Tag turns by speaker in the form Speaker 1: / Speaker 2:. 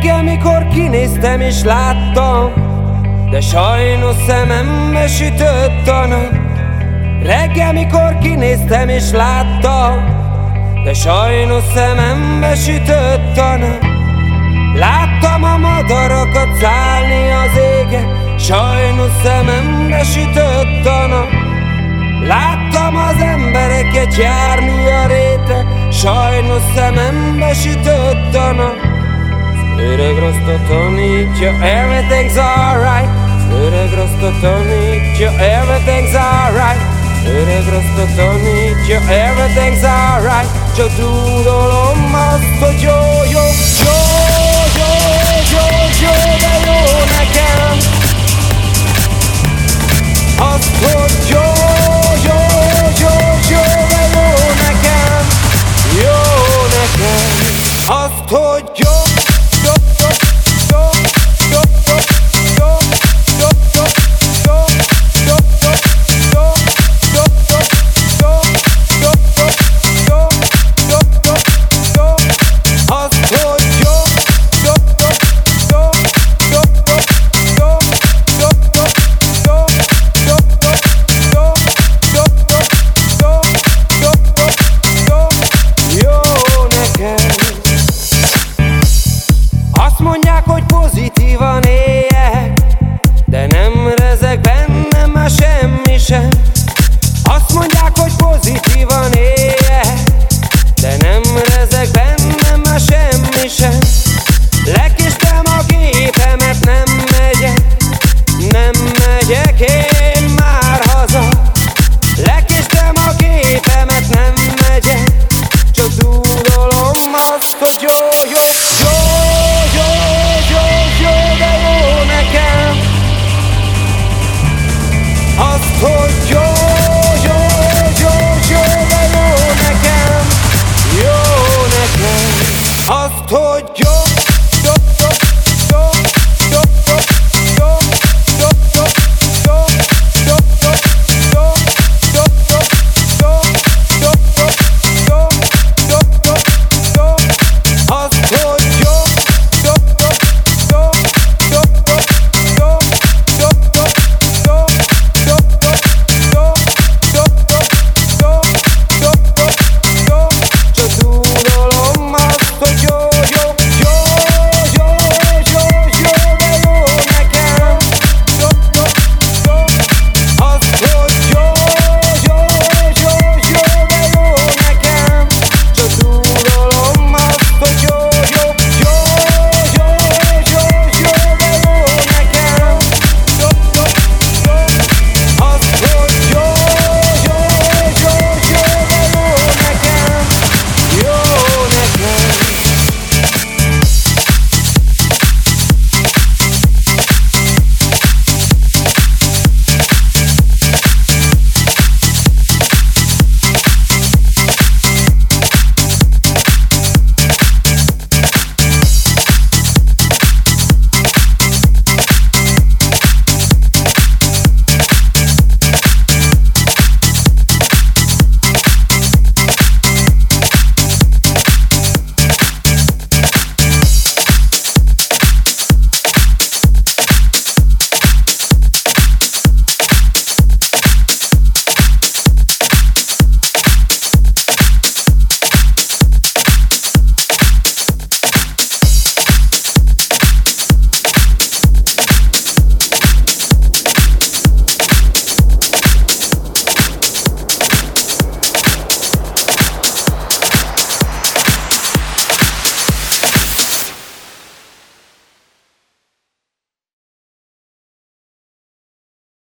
Speaker 1: Reggel, mikor kinéztem és láttam, de sajnos szemembe sütött a nap. Reggel, mikor kinéztem és láttam, de sajnos szemembe sütött a nap. Láttam a madarakat szállni az égen, sajnos szemembe sütött a nap. Láttam az embereket járni a réten, sajnos szemembe sütött a nap. Az öreg rasta tanítja, everything's alright. Az öreg rasta tanítja, everything's alright. Az öreg rasta tanítja, everything's alright. Csak tudolom azt, hogy jó, jó, jó, jó, jó, jó, de jó nekem. Azt, hogy jó, jó, jó, jó, de jó nekem. Jó nekem. Azt, hogy jó. Mondják, hogy pozitívan éljek, de nem rezeg bennem már semmi sem. Azt mondják, hogy pozitívan éljek, de nem rezeg bennem már semmi sem. Lekéstem a gépemet, nem megyek én már haza. Lekéstem a gépemet, nem megyek, csak dúdolom azt, hogy jó, jó, jó. Azt, hogy jó, jó, jó, jó, de jó nekem. Jó nekem. Azt, hogy jó.